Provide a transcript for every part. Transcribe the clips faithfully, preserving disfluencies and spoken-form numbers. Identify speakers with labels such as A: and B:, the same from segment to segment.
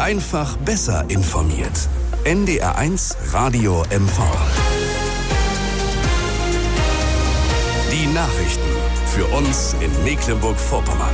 A: Einfach besser informiert. N D R eins Radio M V. Die Nachrichten für uns in Mecklenburg-Vorpommern.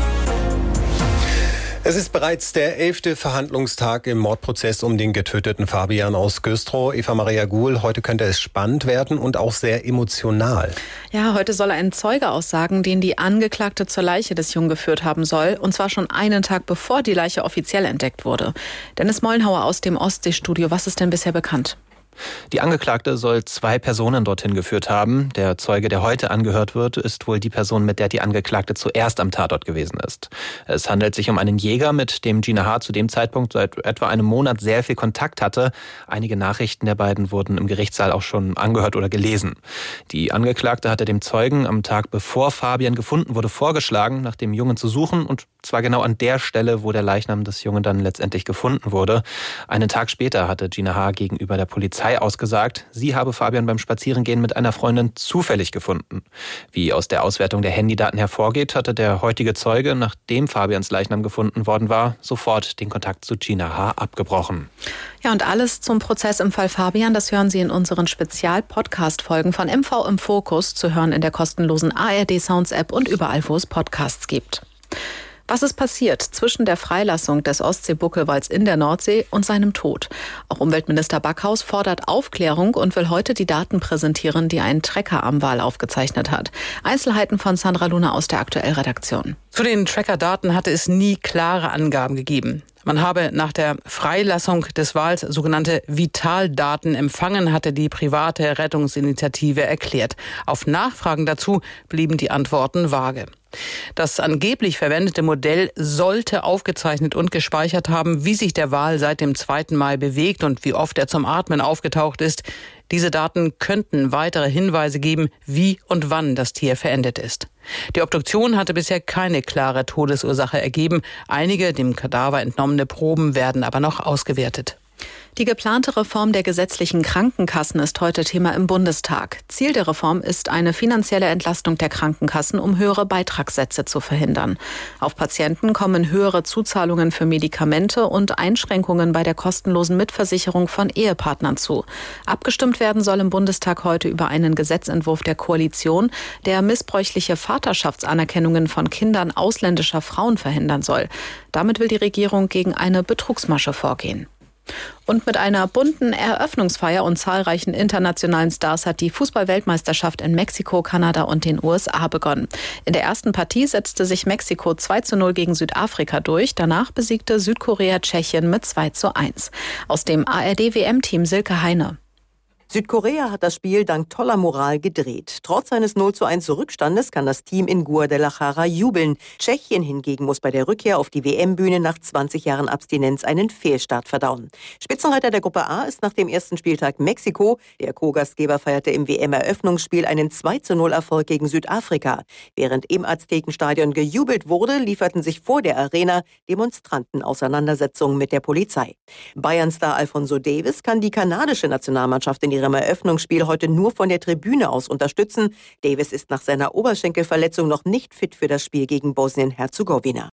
B: Es ist bereits der elfte Verhandlungstag im Mordprozess um den getöteten Fabian aus Güstrow. Eva-Maria Guhl, heute könnte es spannend werden und auch sehr emotional.
C: Ja, heute soll ein Zeuge aussagen, den die Angeklagte zur Leiche des Jungen geführt haben soll. Und zwar schon einen Tag bevor die Leiche offiziell entdeckt wurde. Dennis Mollenhauer aus dem Ostseestudio. Was ist denn bisher bekannt?
D: Die Angeklagte soll zwei Personen dorthin geführt haben. Der Zeuge, der heute angehört wird, ist wohl die Person, mit der die Angeklagte zuerst am Tatort gewesen ist. Es handelt sich um einen Jäger, mit dem Gina H. zu dem Zeitpunkt seit etwa einem Monat sehr viel Kontakt hatte. Einige Nachrichten der beiden wurden im Gerichtssaal auch schon angehört oder gelesen. Die Angeklagte hatte dem Zeugen am Tag, bevor Fabian gefunden wurde, vorgeschlagen, nach dem Jungen zu suchen, und zwar genau an der Stelle, wo der Leichnam des Jungen dann letztendlich gefunden wurde. Einen Tag später hatte Gina H. gegenüber der Polizei ausgesagt, sie habe Fabian beim Spazierengehen mit einer Freundin zufällig gefunden. Wie aus der Auswertung der Handydaten hervorgeht, hatte der heutige Zeuge, nachdem Fabians Leichnam gefunden worden war, sofort den Kontakt zu Gina H. abgebrochen.
C: Ja, und alles zum Prozess im Fall Fabian, das hören Sie in unseren Spezial-Podcast-Folgen von M V im Fokus, zu hören in der kostenlosen A R D Sounds App und überall, wo es Podcasts gibt. Was ist passiert zwischen der Freilassung des Ostseebuckelwals in der Nordsee und seinem Tod? Auch Umweltminister Backhaus fordert Aufklärung und will heute die Daten präsentieren, die ein Tracker am Wal aufgezeichnet hat. Einzelheiten von Sandra Luna aus der Aktuell-Redaktion.
E: Zu den Tracker-Daten hatte es nie klare Angaben gegeben. Man habe nach der Freilassung des Wals sogenannte Vitaldaten empfangen, hatte die private Rettungsinitiative erklärt. Auf Nachfragen dazu blieben die Antworten vage. Das angeblich verwendete Modell sollte aufgezeichnet und gespeichert haben, wie sich der Wal seit dem zweiten Mai bewegt und wie oft er zum Atmen aufgetaucht ist. Diese Daten könnten weitere Hinweise geben, wie und wann das Tier verendet ist. Die Obduktion hatte bisher keine klare Todesursache ergeben. Einige dem Kadaver entnommene Proben werden aber noch ausgewertet.
C: Die geplante Reform der gesetzlichen Krankenkassen ist heute Thema im Bundestag. Ziel der Reform ist eine finanzielle Entlastung der Krankenkassen, um höhere Beitragssätze zu verhindern. Auf Patienten kommen höhere Zuzahlungen für Medikamente und Einschränkungen bei der kostenlosen Mitversicherung von Ehepartnern zu. Abgestimmt werden soll im Bundestag heute über einen Gesetzentwurf der Koalition, der missbräuchliche Vaterschaftsanerkennungen von Kindern ausländischer Frauen verhindern soll. Damit will die Regierung gegen eine Betrugsmasche vorgehen. Und mit einer bunten Eröffnungsfeier und zahlreichen internationalen Stars hat die Fußball-Weltmeisterschaft in Mexiko, Kanada und den U S A begonnen. In der ersten Partie setzte sich Mexiko zwei zu null gegen Südafrika durch. Danach besiegte Südkorea Tschechien mit zwei zu eins. Aus dem A R D W M-Team Silke Heine.
F: Südkorea hat das Spiel dank toller Moral gedreht. Trotz eines null zu eins Rückstandes kann das Team in Guadalajara jubeln. Tschechien hingegen muss bei der Rückkehr auf die W M-Bühne nach zwanzig Jahren Abstinenz einen Fehlstart verdauen. Spitzenreiter der Gruppe A ist nach dem ersten Spieltag Mexiko. Der Co-Gastgeber feierte im W M-Eröffnungsspiel einen zwei zu null Erfolg gegen Südafrika. Während im Aztekenstadion gejubelt wurde, lieferten sich vor der Arena Demonstranten Auseinandersetzungen mit der Polizei. Bayern-Star Alphonso Davies kann die kanadische Nationalmannschaft in ihrem Eröffnungsspiel heute nur von der Tribüne aus unterstützen. Davies ist nach seiner Oberschenkelverletzung noch nicht fit für das Spiel gegen Bosnien-Herzegowina.